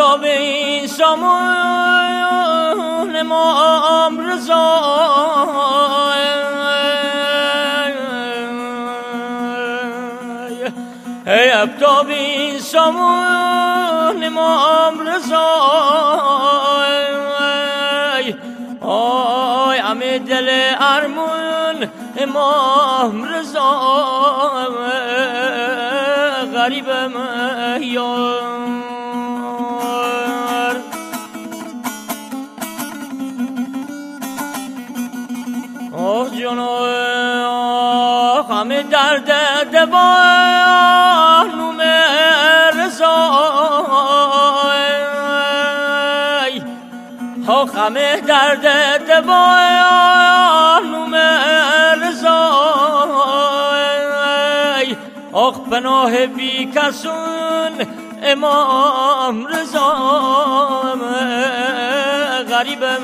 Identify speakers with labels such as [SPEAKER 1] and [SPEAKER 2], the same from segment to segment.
[SPEAKER 1] آفتاب سامون امام رضا ای آفتاب سامون امام رضا آی همه دل ارمون امام رضا غریبم یار آه جنو همه درد دوانوم رضا همه درد دوانوم رضا آخ پناه بی کسون امام رضا غریبم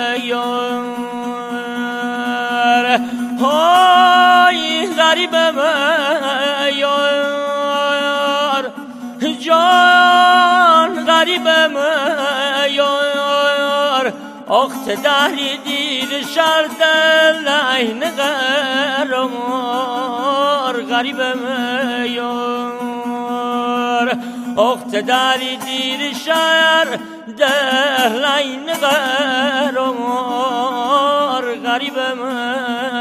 [SPEAKER 1] یار های غریبم یار جان غریبم یار آخ تدهری دیر شرد لعین غرمار غریبم یار آخ تدهری دیر شرد لعین غرمار غریبم